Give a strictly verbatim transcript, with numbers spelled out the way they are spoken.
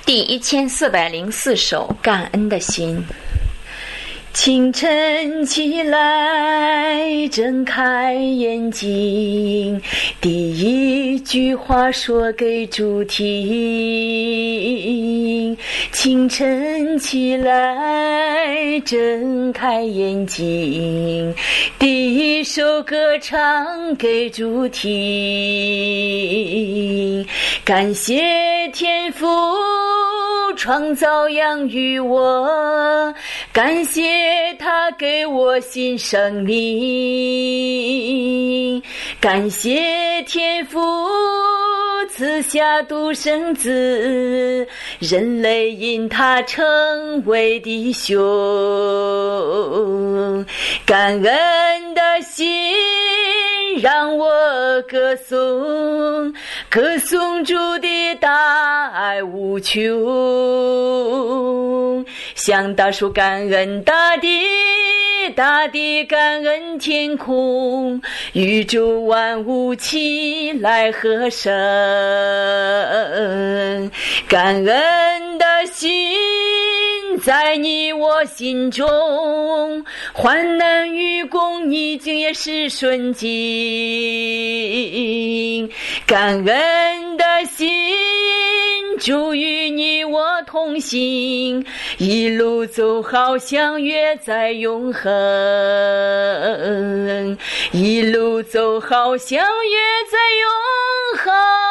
第一千四百零四首，感恩的心。清晨起来，睁开眼睛，第一句话说给主听。清晨起来，睁开眼睛，第一首歌唱给主听。感谢天父创造养育我，感谢他给我新生命，感谢天父赐下独生子，人类因他成为弟兄。感恩的心让我歌颂，歌颂主的大爱无穷。向大树感恩大地，大地感恩天空，宇宙万物起来和声。感恩的心在你我心中，患难与共逆境也是顺境。感恩的心主与你我同行，一路走好相约在永恒，一路走好相约在永恒。